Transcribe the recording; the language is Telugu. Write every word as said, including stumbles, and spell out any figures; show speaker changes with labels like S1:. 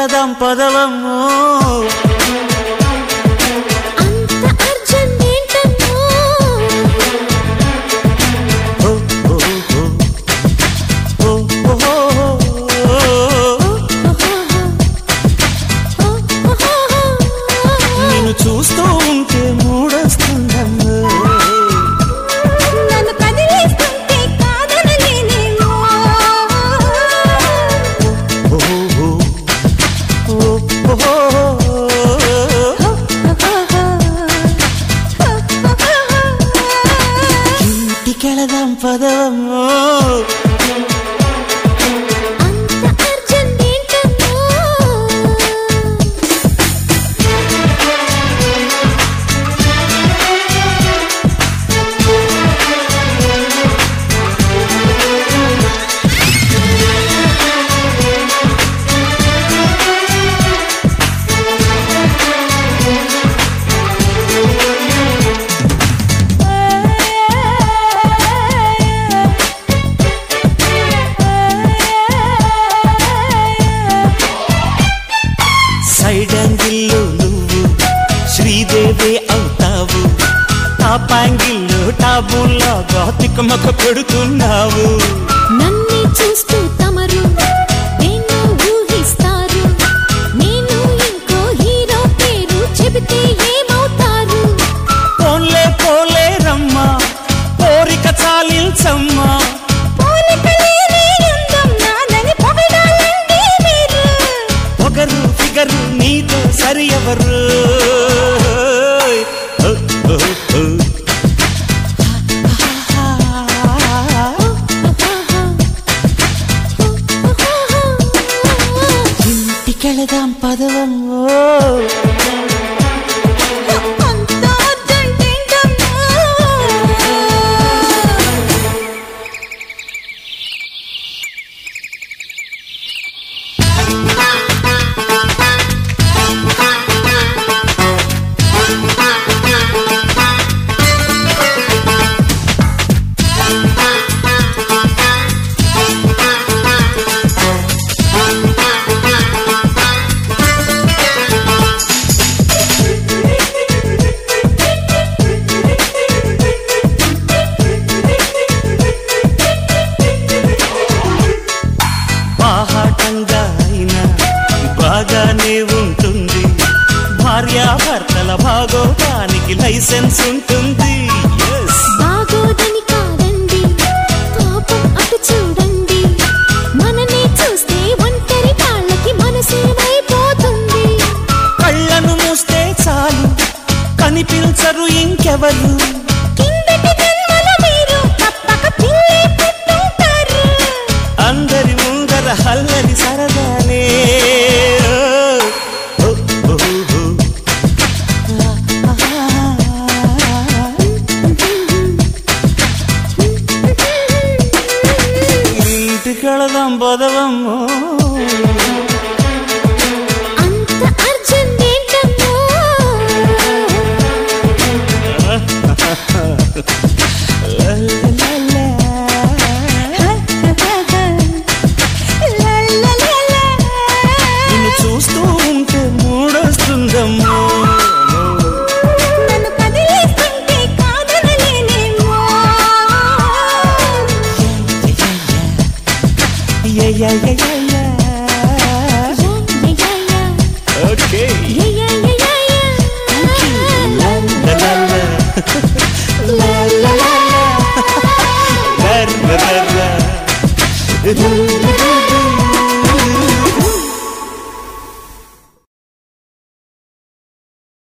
S1: ఇంటికెళదాం పదవమ్మో చూస్తూ ఉంటే మూడొస్తుందమ్మో
S2: నన్ను కదిలిస్తుంటే కాదనలేనేమో
S1: ఇంటికెళదాం పదవమ్మో సైడ్ యాంగిల్లో నువ్వు శ్రీదేవి అవుతావు టాప్ యాంగిల్లో టాబుల్లాగా తికమక పెడుతున్నావు
S2: నన్ను చూస్తూ తమరు నేను ఊహిస్తారు నేను ఇంకో హీరో పేరు చెబితే ఏమవుతారు
S1: పోన్లే పోలే రమ్మా కోరిక చాలించమ్మా ఫిగరు నీతో సరి ఎవరు ఇంటికెళదాం పదవమ్మో బాహాటంగా అయినా బాగానే ఉంటుంది భార్యాభర్తల భాగోతానికి లైసెన్స్ ఉంటుంది
S2: బాగోదని కాదండి పాపం అటు చూడండి మననే చూస్తే ఒంటరి కాళ్ళకి మనసేమైపోతుంది
S1: కళ్ళను మూస్తే చాలు కనిపించరు ఇంకెవరు
S2: కిందటి జన్మల మీరు తప్పక పిల్లి పుట్టుంటారు
S1: అందరి ముందర హల్లని సరదాలే ఇంటికెళదాం పదవమ్మో
S2: అంత అర్జెంట్ ఏంటమ్మో